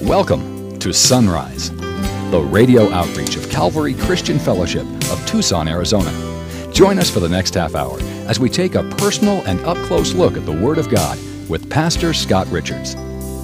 Welcome to Sunrise, the radio outreach of Calvary Christian Fellowship of Tucson, Arizona. Join us for the next half hour as we take a personal and up-close look at the Word of God with Pastor Scott Richards.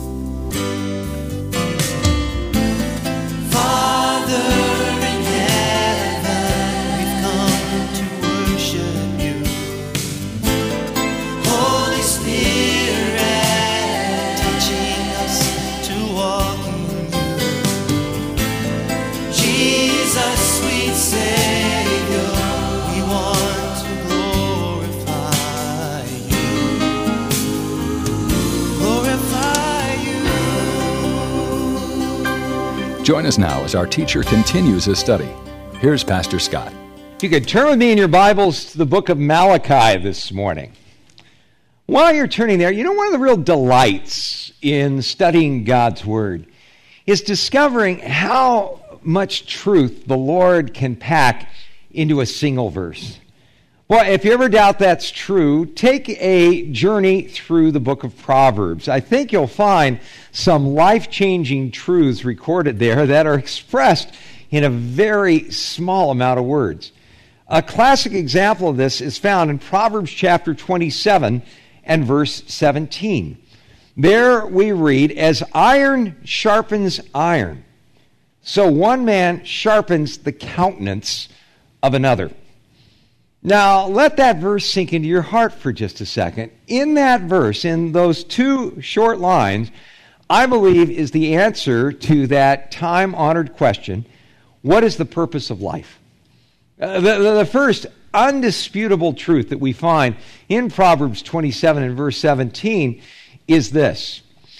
Join us now as our teacher continues his study. Here's Pastor Scott. If you could turn with me in your Bibles to the book of Malachi this morning. While you're turning there, you know, one of the real delights in studying God's Word is discovering how much truth the Lord can pack into a single verse. Well, if you ever doubt that's true, take a journey through the book of Proverbs. I think you'll find some life-changing truths recorded there that are expressed in a very small amount of words. A classic example of this is found in Proverbs chapter 27 and verse 17. There we read, "As iron sharpens iron, so one man sharpens the countenance of another." Now, let that verse sink into your heart for just a second. In that verse, in those two short lines, I believe is the answer to that time-honored question, what is the purpose of life? The first undisputable truth that we find in Proverbs 27 and verse 17 is this: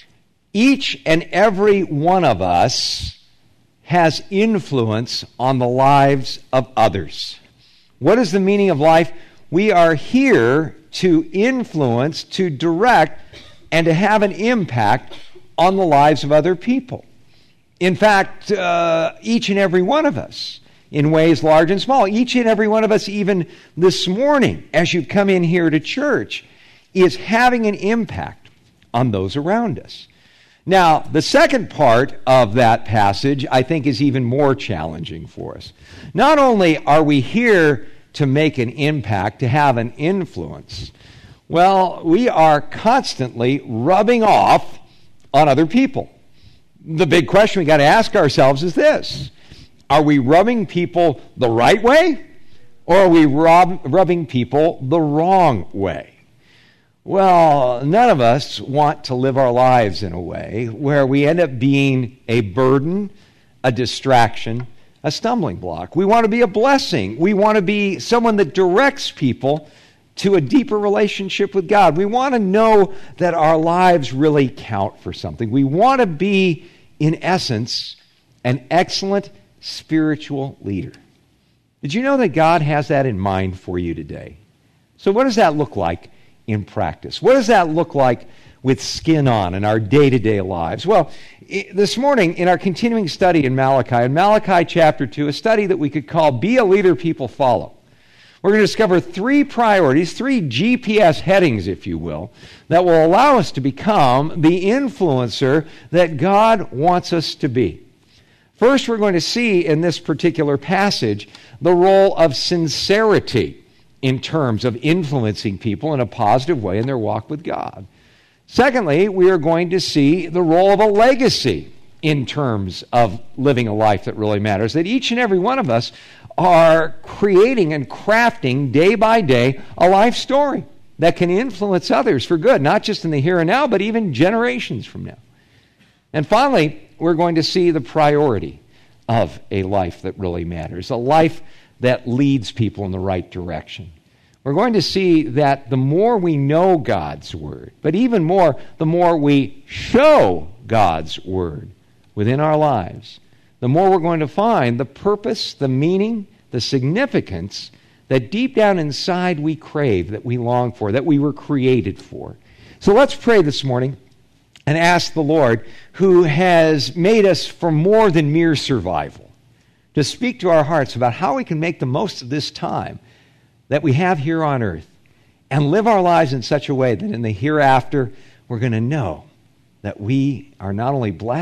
each and every one of us has influence on the lives of others. What is the meaning of life? We are here to influence, to direct, and to have an impact on the lives of other people. In fact, each and every one of us, in ways large and small, each and every one of us, even this morning, as you come in here to church, is having an impact on those around us. Now, the second part of that passage, I think, is even more challenging for us. Not only are we here to make an impact, to have an influence, well, we are constantly rubbing off on other people. The big question we got to ask ourselves is this: are we rubbing people the right way, or are we rubbing people the wrong way? Well, none of us want to live our lives in a way where we end up being a burden, a distraction, a stumbling block. We want to be a blessing. We want to be someone that directs people to a deeper relationship with God. We want to know that our lives really count for something. We want to be, in essence, an excellent spiritual leader. Did you know that God has that in mind for you today? So what does that look like in practice? What does that look like with skin on in our day-to-day lives? Well, this morning in our continuing study in Malachi chapter 2, a study that we could call Be a Leader People Follow. We're going to discover three priorities, three GPS headings, if you will, that will allow us to become the influencer that God wants us to be. First, we're going to see in this particular passage the role of sincerity in terms of influencing people in a positive way in their walk with God. Secondly, we are going to see the role of a legacy in terms of living a life that really matters, that each and every one of us are creating and crafting day by day a life story that can influence others for good, not just in the here and now, but even generations from now. And finally, we're going to see the priority of a life that really matters, a life that leads people in the right direction. We're going to see that the more we know God's Word, but even more, the more we show God's Word within our lives, the more we're going to find the purpose, the meaning, the significance that deep down inside we crave, that we long for, that we were created for. So let's pray this morning and ask the Lord, who has made us for more than mere survival, to speak to our hearts about how we can make the most of this time that we have here on earth and live our lives in such a way that in the hereafter we're going to know that we are not only blessed,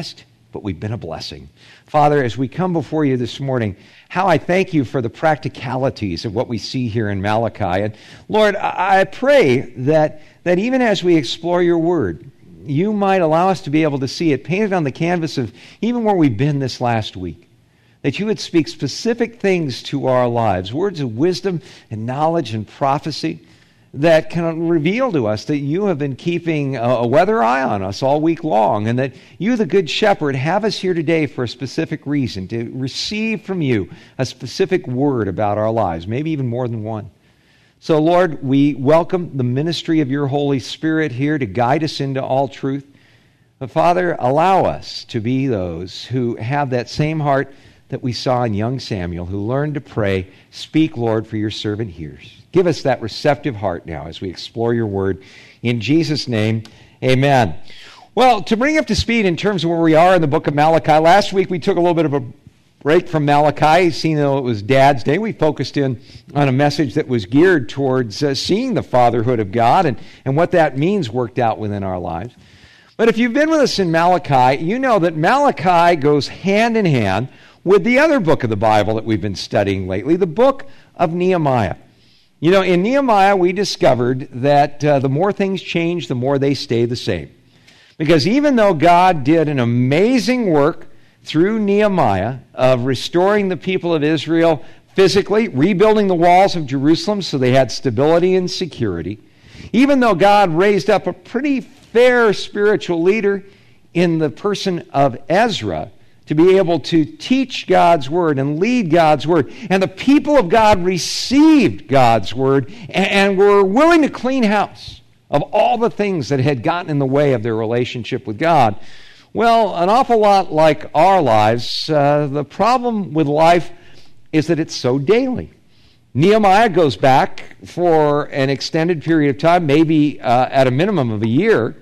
but we've been a blessing. Father, as we come before you this morning, how I thank you for the practicalities of what we see here in Malachi. And Lord, I pray that even as we explore your word, you might allow us to be able to see it painted on the canvas of even where we've been this last week. That you would speak specific things to our lives, words of wisdom and knowledge and prophecy that can reveal to us that you have been keeping a weather eye on us all week long, and that you, the Good Shepherd, have us here today for a specific reason, to receive from you a specific word about our lives, maybe even more than one. So, Lord, we welcome the ministry of your Holy Spirit here to guide us into all truth. But, Father, allow us to be those who have that same heart that we saw in young Samuel, who learned to pray, "Speak, Lord, for your servant hears." Give us that receptive heart now as we explore your word. In Jesus' name, amen. Well, to bring up to speed in terms of where we are in the book of Malachi, last week we took a little bit of a break from Malachi. Seeing though it was Dad's Day, we focused in on a message that was geared towards seeing the fatherhood of God and what that means worked out within our lives. But if you've been with us in Malachi, you know that Malachi goes hand in hand with the other book of the Bible that we've been studying lately, the book of Nehemiah. You know, in Nehemiah, we discovered that the more things change, the more they stay the same. Because even though God did an amazing work through Nehemiah of restoring the people of Israel physically, rebuilding the walls of Jerusalem so they had stability and security, even though God raised up a pretty fair spiritual leader in the person of Ezra, to be able to teach God's word and lead God's word. And the people of God received God's word and were willing to clean house of all the things that had gotten in the way of their relationship with God. Well, an awful lot like our lives, the problem with life is that it's so daily. Nehemiah goes back for an extended period of time, maybe at a minimum of a year,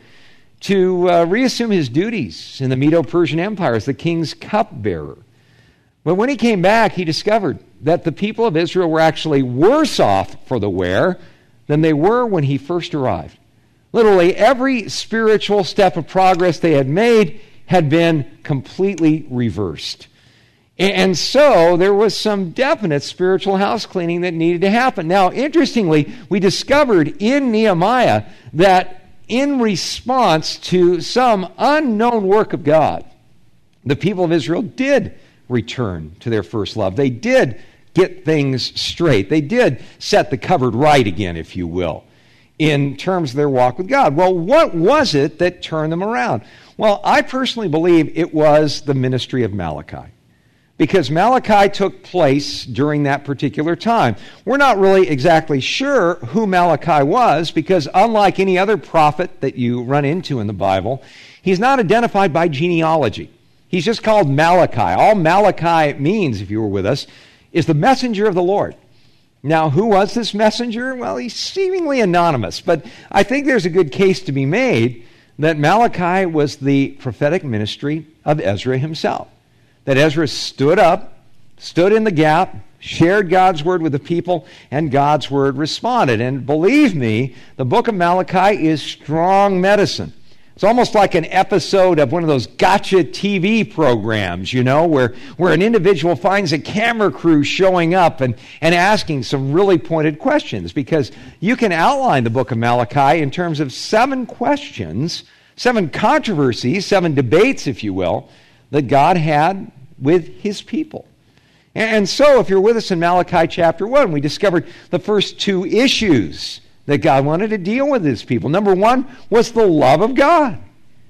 to reassume his duties in the Medo-Persian Empire as the king's cupbearer. But when he came back, he discovered that the people of Israel were actually worse off for the wear than they were when he first arrived. Literally, every spiritual step of progress they had made had been completely reversed. And so there was some definite spiritual house cleaning that needed to happen. Now, interestingly, we discovered in Nehemiah that in response to some unknown work of God, the people of Israel did return to their first love. They did get things straight. They did set the cupboard right again, if you will, in terms of their walk with God. Well, what was it that turned them around? Well, I personally believe it was the ministry of Malachi, because Malachi took place during that particular time. We're not really exactly sure who Malachi was, because unlike any other prophet that you run into in the Bible, he's not identified by genealogy. He's just called Malachi. All Malachi means, if you were with us, is the messenger of the Lord. Now, who was this messenger? Well, he's seemingly anonymous, but I think there's a good case to be made that Malachi was the prophetic ministry of Ezra himself. That Ezra stood up, stood in the gap, shared God's word with the people, and God's word responded. And believe me, the book of Malachi is strong medicine. It's almost like an episode of one of those gotcha TV programs, you know, where an individual finds a camera crew showing up and asking some really pointed questions. Because you can outline the book of Malachi in terms of 7 questions, 7 controversies, 7 debates, if you will, that God had with his people. And so, if you're with us in Malachi chapter 1, we discovered the first 2 issues that God wanted to deal with his people. Number 1 was the love of God.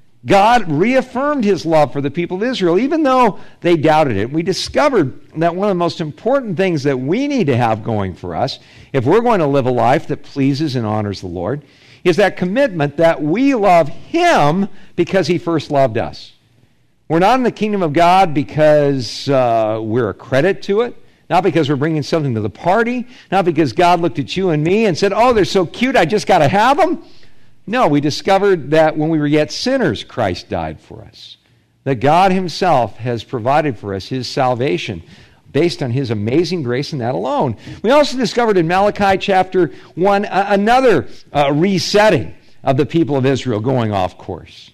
God reaffirmed his love for the people of Israel, even though they doubted it. We discovered that one of the most important things that we need to have going for us, if we're going to live a life that pleases and honors the Lord, is that commitment that we love him because he first loved us. We're not in the kingdom of God because we're a credit to it, not because we're bringing something to the party, not because God looked at you and me and said, oh, they're so cute, I just got to have them. No, we discovered that when we were yet sinners, Christ died for us. That God himself has provided for us his salvation based on his amazing grace and that alone. We also discovered in Malachi chapter 1 another resetting of the people of Israel going off course.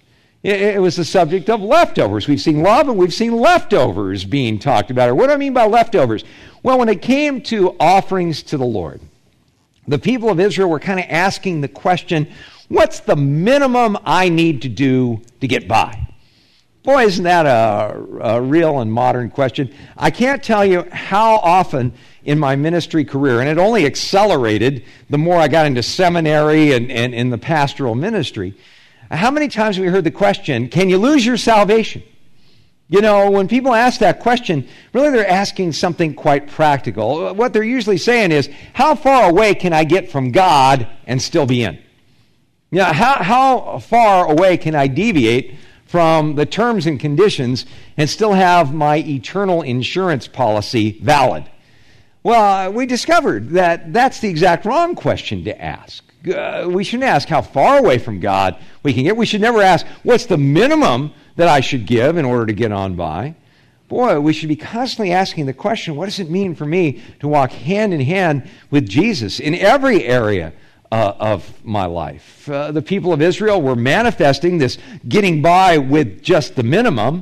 It was the subject of leftovers. We've seen love and we've seen leftovers being talked about. Or what do I mean by leftovers? Well, when it came to offerings to the Lord, the people of Israel were kind of asking the question, what's the minimum I need to do to get by? Boy, isn't that a real and modern question. I can't tell you how often in my ministry career, and it only accelerated the more I got into seminary and in the pastoral ministry, how many times have we heard the question, can you lose your salvation? You know, when people ask that question, really they're asking something quite practical. What they're usually saying is, how far away can I get from God and still be in? You know, how far away can I deviate from the terms and conditions and still have my eternal insurance policy valid? Well, we discovered that that's the exact wrong question to ask. We shouldn't ask how far away from God we can get. We should never ask, what's the minimum that I should give in order to get on by? Boy, we should be constantly asking the question, what does it mean for me to walk hand in hand with Jesus in every area of my life? The people of Israel were manifesting this getting by with just the minimum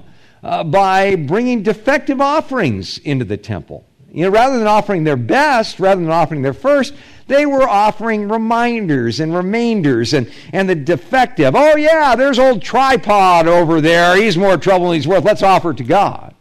by bringing defective offerings into the temple. You know, rather than offering their best, rather than offering their first, they were offering reminders and remainders and the defective. Oh yeah, there's old tripod over there. He's more trouble than he's worth. Let's offer it to God.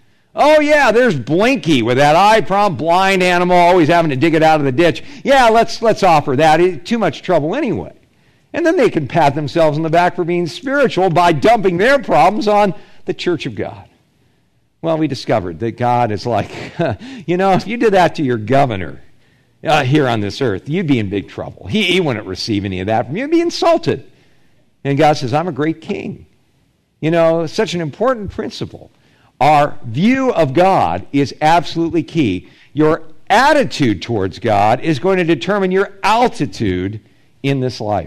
Oh yeah, there's Blinky with that eye-problem blind animal, always having to dig it out of the ditch. Yeah, let's offer that. It's too much trouble anyway. And then they can pat themselves on the back for being spiritual by dumping their problems on the church of God. Well, we discovered that God is like, you know, if you did that to your governor here on this earth, you'd be in big trouble. He wouldn't receive any of that from you. You'd be insulted. And God says, I'm a great king. You know, such an important principle. Our view of God is absolutely key. Your attitude towards God is going to determine your altitude in this life.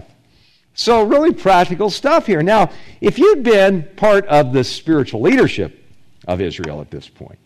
So really practical stuff here. Now, if you'd been part of the spiritual leadership of Israel at this point,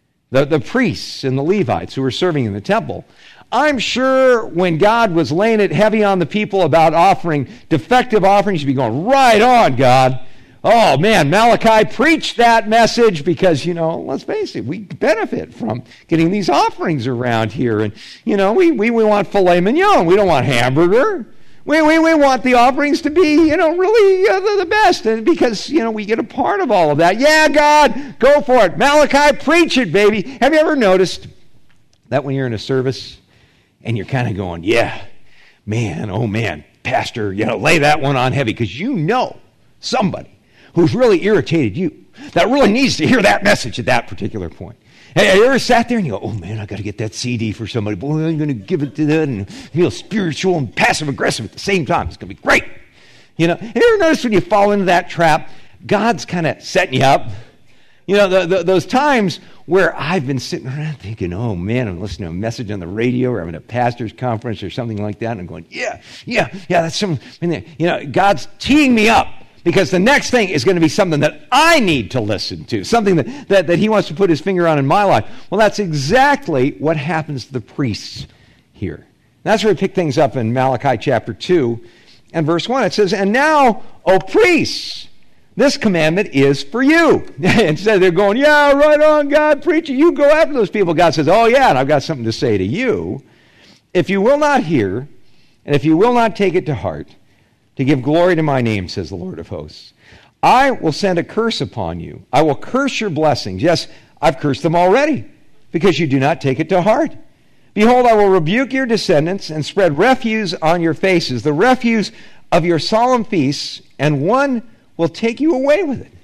the priests and the Levites who were serving in the temple, I'm sure when God was laying it heavy on the people about offering defective offerings, you'd be going, right on, God. Oh, man, Malachi preached that message because, you know, let's face it, we benefit from getting these offerings around here. And, you know, we want filet mignon. We don't want hamburger. We want the offerings to be, you know, really the best, and because, you know, we get a part of all of that. Yeah, God, go for it. Malachi, preach it, baby. Have you ever noticed that when you're in a service and you're kind of going, yeah, man, oh man, pastor, you know, lay that one on heavy, because you know somebody who's really irritated you that really needs to hear that message at that particular point. Have you ever sat there and you go, oh man, I got to get that CD for somebody. Boy, I'm going to give it to that and feel spiritual and passive aggressive at the same time. It's going to be great. You know, have you ever noticed when you fall into that trap, God's kind of setting you up? You know, those times where I've been sitting around thinking, oh man, I'm listening to a message on the radio or I'm at a pastor's conference or something like that, and I'm going, yeah, that's something. You know, God's teeing me up. Because the next thing is going to be something that I need to listen to, something that he wants to put his finger on in my life. Well, that's exactly what happens to the priests here. That's where we pick things up in Malachi chapter 2 and verse 1. It says, and now, O priests, this commandment is for you. Instead they're going, yeah, right on, God, preach it. You go after those people. God says, oh yeah, and I've got something to say to you. If you will not hear, and if you will not take it to heart, to give glory to my name, says the Lord of hosts, I will send a curse upon you. I will curse your blessings. Yes, I've cursed them already, because you do not take it to heart. Behold, I will rebuke your descendants and spread refuse on your faces, the refuse of your solemn feasts, and one will take you away with it.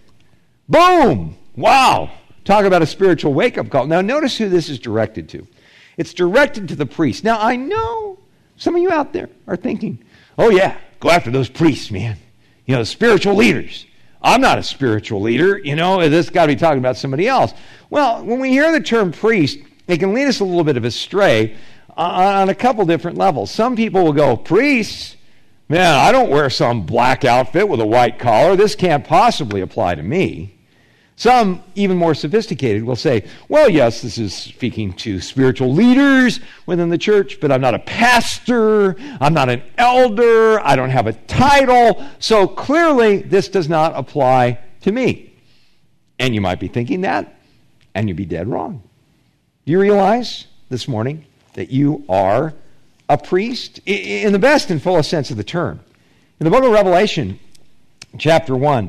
Boom! Wow! Talk about a spiritual wake-up call. Now, notice who this is directed to. It's directed to the priests. Now, I know some of you out there are thinking, oh yeah, go after those priests, man. You know, the spiritual leaders. I'm not a spiritual leader. You know, this got to be talking about somebody else. Well, when we hear the term priest, it can lead us a little bit of astray on a couple different levels. Some people will go, priests? Man, I don't wear some black outfit with a white collar. This can't possibly apply to me. Some, even more sophisticated, will say, well, yes, this is speaking to spiritual leaders within the church, but I'm not a pastor, I'm not an elder, I don't have a title, so clearly this does not apply to me. And you might be thinking that, and you'd be dead wrong. Do you realize this morning that you are a priest in the best and fullest sense of the term? In the book of Revelation, chapter 1,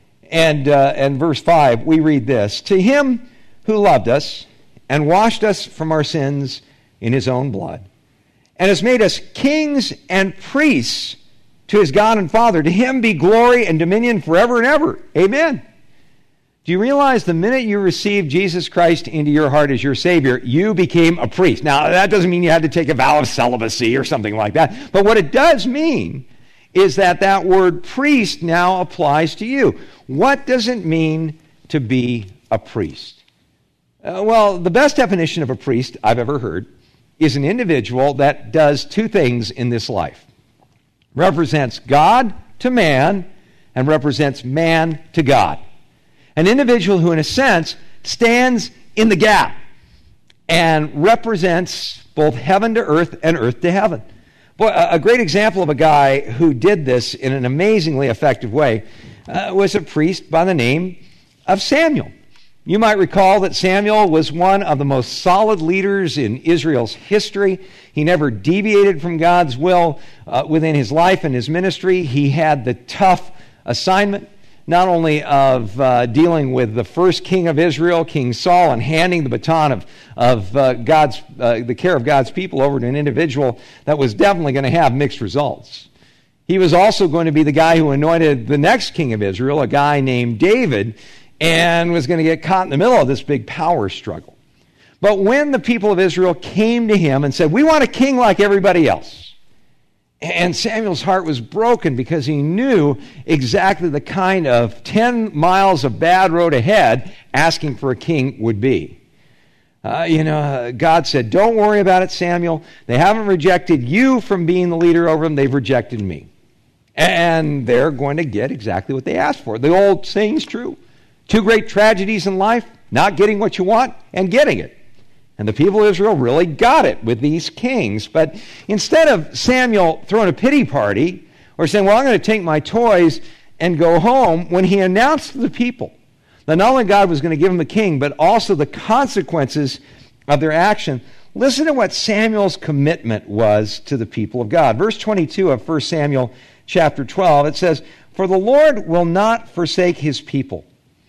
and verse 5, we read this: "To him who loved us and washed us from our sins in his own blood, and has made us kings and priests to his God and Father, to him be glory and dominion forever and ever. Amen." Do you realize the minute you received Jesus Christ into your heart as your Savior, you became a priest? Now, that doesn't mean you had to take a vow of celibacy or something like that, but what it does mean is that word priest now applies to you. What does it mean to be a priest? Well, the best definition of a priest I've ever heard is an individual that does two things in this life: represents God to man and represents man to God. An individual who, in a sense, stands in the gap and represents both heaven to earth and earth to heaven. Boy, a great example of a guy who did this in an amazingly effective way was a priest by the name of Samuel. You might recall that Samuel was one of the most solid leaders in Israel's history. He never deviated from God's will within his life and his ministry. He had the tough assignment not only of dealing with the first king of Israel, King Saul, and handing the baton of the care of God's people over to an individual that was definitely going to have mixed results. He was also going to be the guy who anointed the next king of Israel, a guy named David, and was going to get caught in the middle of this big power struggle. But when the people of Israel came to him and said, "We want a king like everybody else," and Samuel's heart was broken because he knew exactly the kind of 10 miles of bad road ahead asking for a king would be. God said, "Don't worry about it, Samuel. They haven't rejected you from being the leader over them. They've rejected me. And they're going to get exactly what they asked for." The old saying's true. Two great tragedies in life: not getting what you want and getting it. And the people of Israel really got it with these kings. But instead of Samuel throwing a pity party or saying, "Well, I'm going to take my toys and go home," when he announced to the people that not only God was going to give them a king, but also the consequences of their action, listen to what Samuel's commitment was to the people of God. Verse 22 of 1 Samuel chapter 12, it says, "For the Lord will not forsake his people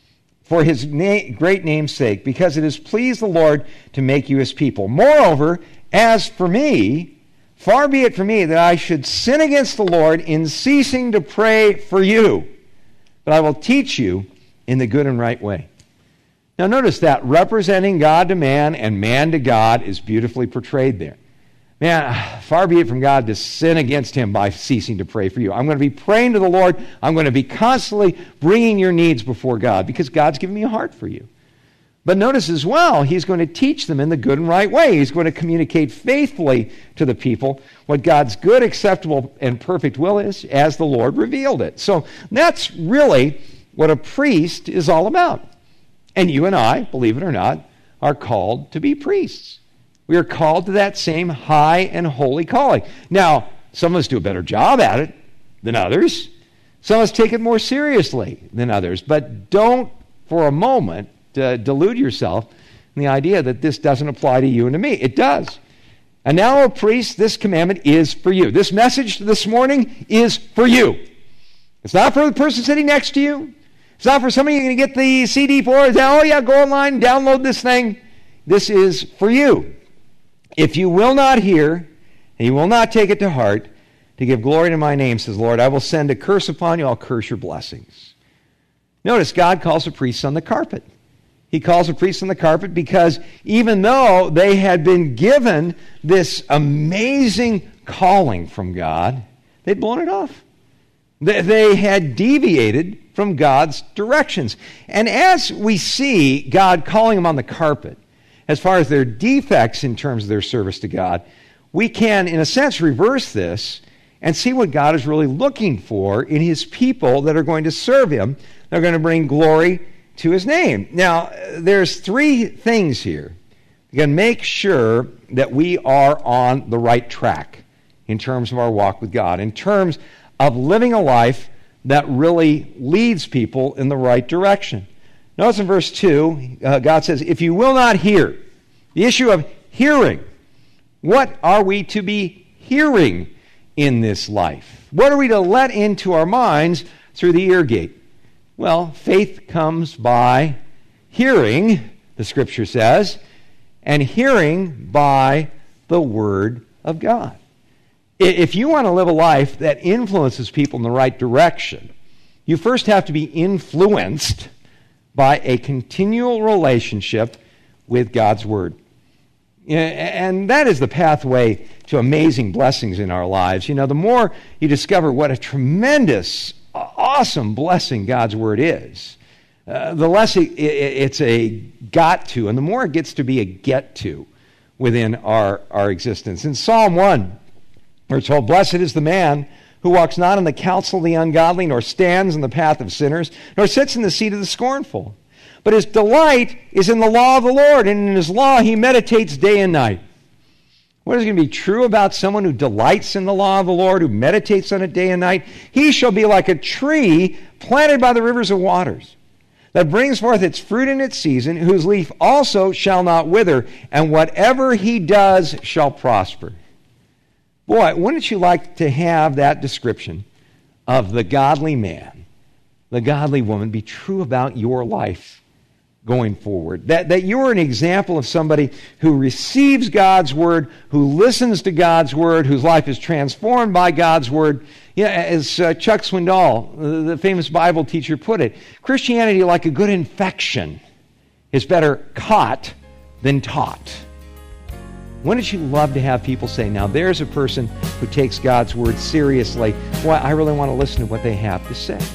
for his great name's sake, because it has pleased the Lord to make you his people. Moreover, as for me, far be it from me that I should sin against the Lord in ceasing to pray for you, but I will teach you in the good and right way." Now notice that representing God to man and man to God is beautifully portrayed there. Man, far be it from God to sin against him by ceasing to pray for you. I'm going to be praying to the Lord. I'm going to be constantly bringing your needs before God because God's given me a heart for you. But notice as well, he's going to teach them in the good and right way. He's going to communicate faithfully to the people what God's good, acceptable, and perfect will is as the Lord revealed it. So that's really what a priest is all about. And you and I, believe it or not, are called to be priests. We are called to that same high and holy calling. Now, some of us do a better job at it than others. Some of us take it more seriously than others. But don't, for a moment, delude yourself in the idea that this doesn't apply to you and to me. It does. And now, O priest, this commandment is for you. This message this morning is for you. It's not for the person sitting next to you. It's not for somebody you're going to get the CD for. It's not, "Oh yeah, go online and download this thing." This is for you. "If you will not hear, and you will not take it to heart, to give glory to my name, says the Lord, I will send a curse upon you. I'll curse your blessings." Notice God calls the priests on the carpet. He calls the priests on the carpet because even though they had been given this amazing calling from God, they'd blown it off. They had deviated from God's directions. And as we see God calling them on the carpet, as far as their defects in terms of their service to God, we can, in a sense, reverse this and see what God is really looking for in his people that are going to serve him. They're going to bring glory to his name. Now, there's three things here. You can make sure that we are on the right track in terms of our walk with God, in terms of living a life that really leads people in the right direction. Notice in verse 2, God says, if you will not hear, the issue of hearing, what are we to be hearing in this life? What are we to let into our minds through the ear gate? Well, faith comes by hearing, the Scripture says, and hearing by the Word of God. If you want to live a life that influences people in the right direction, you first have to be influenced by a continual relationship with God's Word. And that is the pathway to amazing blessings in our lives. You know, the more you discover what a tremendous, awesome blessing God's Word is, the less it's a got to, and the more it gets to be a get to within our existence. In Psalm 1, we're told, blessed is the man who walks not in the counsel of the ungodly, nor stands in the path of sinners, nor sits in the seat of the scornful. But his delight is in the law of the Lord, and in his law he meditates day and night. What is going to be true about someone who delights in the law of the Lord, who meditates on it day and night? He shall be like a tree planted by the rivers of waters, that brings forth its fruit in its season, whose leaf also shall not wither, and whatever he does shall prosper. Boy, wouldn't you like to have that description of the godly man, the godly woman, be true about your life going forward? That you're an example of somebody who receives God's Word, who listens to God's Word, whose life is transformed by God's Word. You know, as Chuck Swindoll, the famous Bible teacher, put it, Christianity, like a good infection, is better caught than taught. Wouldn't you love to have people say, now there's a person who takes God's Word seriously. Boy, I really want to listen to what they have to say.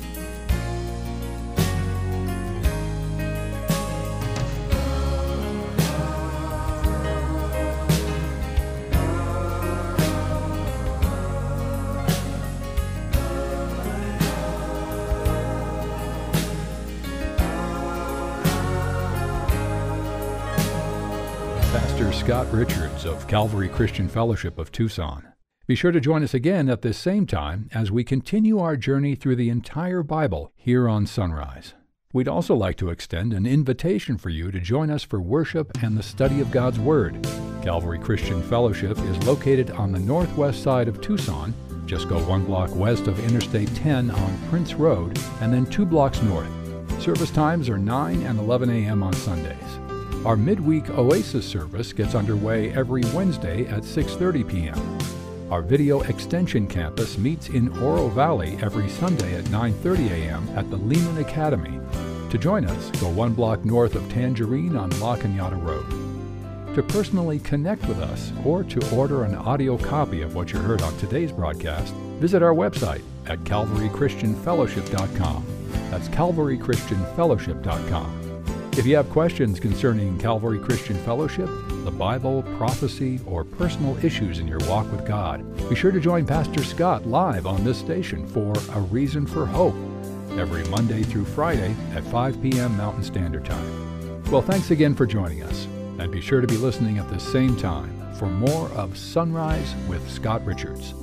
Scott Richards of Calvary Christian Fellowship of Tucson. Be sure to join us again at this same time as we continue our journey through the entire Bible here on Sunrise. We'd also like to extend an invitation for you to join us for worship and the study of God's Word. Calvary Christian Fellowship is located on the northwest side of Tucson. Just go 1 block west of Interstate 10 on Prince Road and then 2 blocks north. Service times are 9 and 11 a.m. on Sundays. Our midweek Oasis service gets underway every Wednesday at 6:30 p.m. Our Video Extension Campus meets in Oro Valley every Sunday at 9:30 a.m. at the Lehman Academy. To join us, go 1 block north of Tangerine on La Cañada Road. To personally connect with us or to order an audio copy of what you heard on today's broadcast, visit our website at calvarychristianfellowship.com. That's calvarychristianfellowship.com. If you have questions concerning Calvary Christian Fellowship, the Bible, prophecy, or personal issues in your walk with God, be sure to join Pastor Scott live on this station for A Reason for Hope every Monday through Friday at 5 p.m. Mountain Standard Time. Well, thanks again for joining us, and be sure to be listening at the same time for more of Sunrise with Scott Richards.